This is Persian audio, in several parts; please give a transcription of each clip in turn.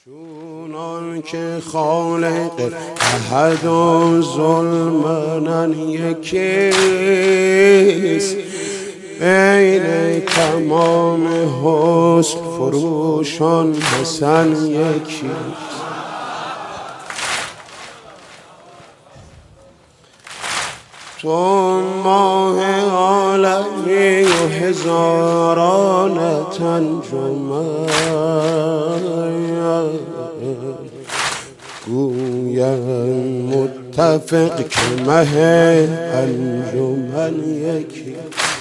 چونان که خالق احد و ظلمن یکیست، بین تمام حسن فروشان حسن یکیست. تو ماه عالمی و هزاران انجمن، گویم متفق که مه انجمن یکی.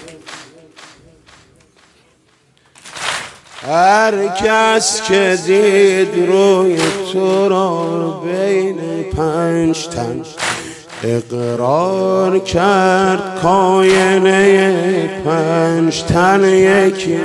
هر کس که دید روی تو را بین 5 تن، اقرار کرد کاینه 5 تن یکی.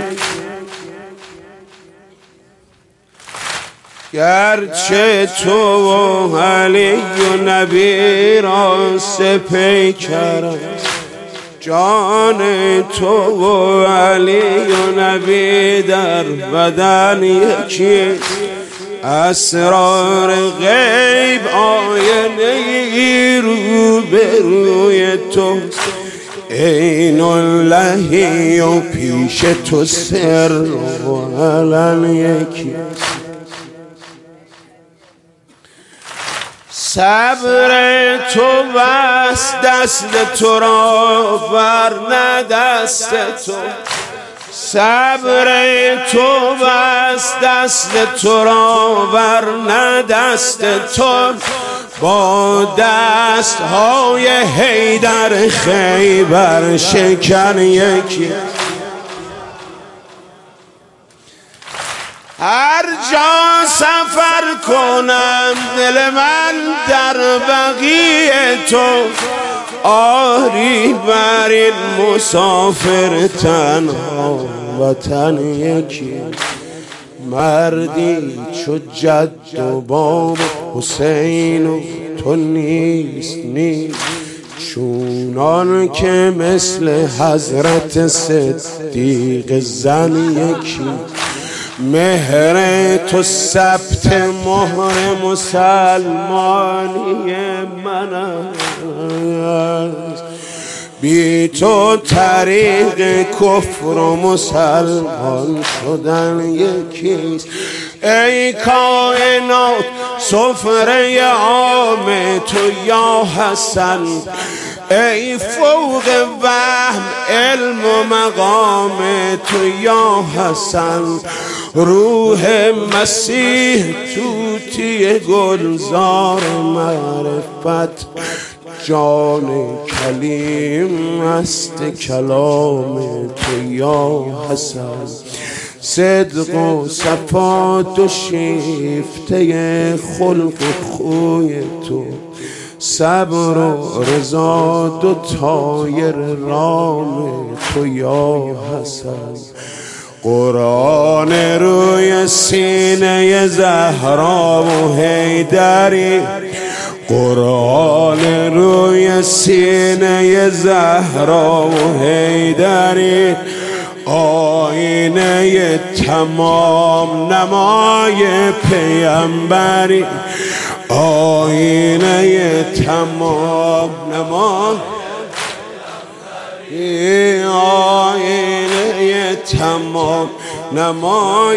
گرچه تو و علی و نبی را سپیکرند، جان تو و علی و نبی در بدن یکیست. اسرار غیب آینه رو به روی توست، عین اللهی و پیش تو سر و علن یکیست. صبر تو بس دست تو را ورنه دست تو، صبر تو بس دست تو را ورنه دست تو، با دست های حیدر خیبر شکن یکی. هر جا سفر کنم دل من در بقیه تو، آری بر این مسافر تنها وطن یکی. مردی چو جد و باب حسین و تو نیست چونان که مثل حضرت صدیق زن یکی. مهر تو ثبت مهر مسلمانی من است، بی تو طریق کفر و مسلمان شدن یکیست. ای کائنات سفره عام تو یا حسن، ای فوق وهم علم و مقام تو یا حسن. روح مسیح توتی گلزار معرفت، جان کلیم است کلام تو یا حسن. صدق و صفات و شیفته خلق و خوی تو، صبر و رضا دو طایر رام تو یا حسن. قرآن روی سینه زهرا و حیدری، قرآن روی سینه زهرا و حیدری، آینه تمام نمای پیامبری، آینه تمام نمای، آینه تمام نمای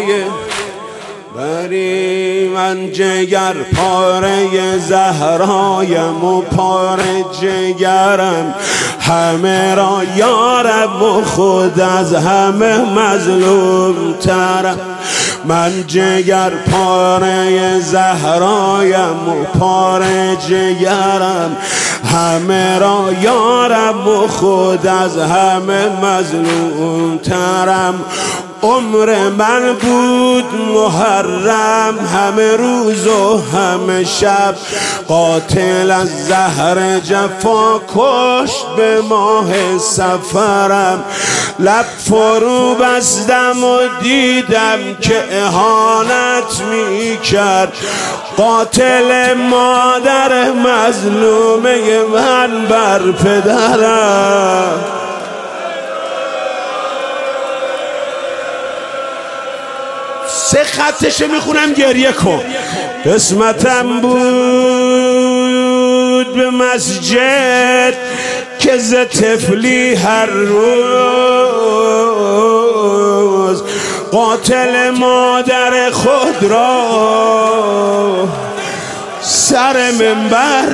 بری. من جگر پاره زهرایم و پاره جگرم، همه را یارم و خود از همه مظلوم ترم. من جگر پاره زهرایم و پاره جگرم، همه را یارم و خود از همه مظلوم ترم. عمر من بود محرم، همه روز و همه شب، قاتل از زهر جفا کشت به ماه سفرم. لب فرو بستم و دیدم که اهانت می کرد، قاتل مادر مظلومه من بر پدرم. 3 خطشو میخونم گریه کن. قسمتم بود به مسجد که ز طفلی هر روز قاتل مادر خود را سر منبر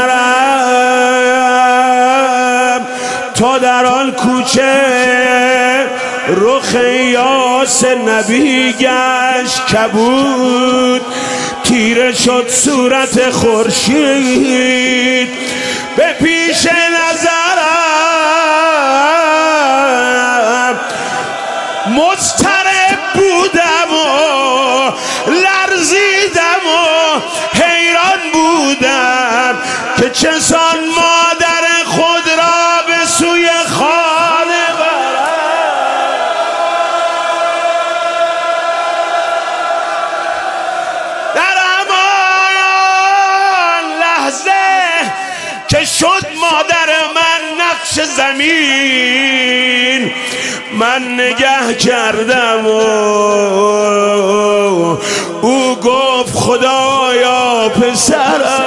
نگرم تا در آن کوچه رخ یاس نبی گشت کبود، تیره شد صورت خورشید به پیش نظرم. مضطرب بودم و لرزیدم و حیران بودم که چسان مادر خود را به سوی خانه برم. در همان لحظه که شد مادر من نقش زمین، من نگه کردم و او گفت خدایا پسرم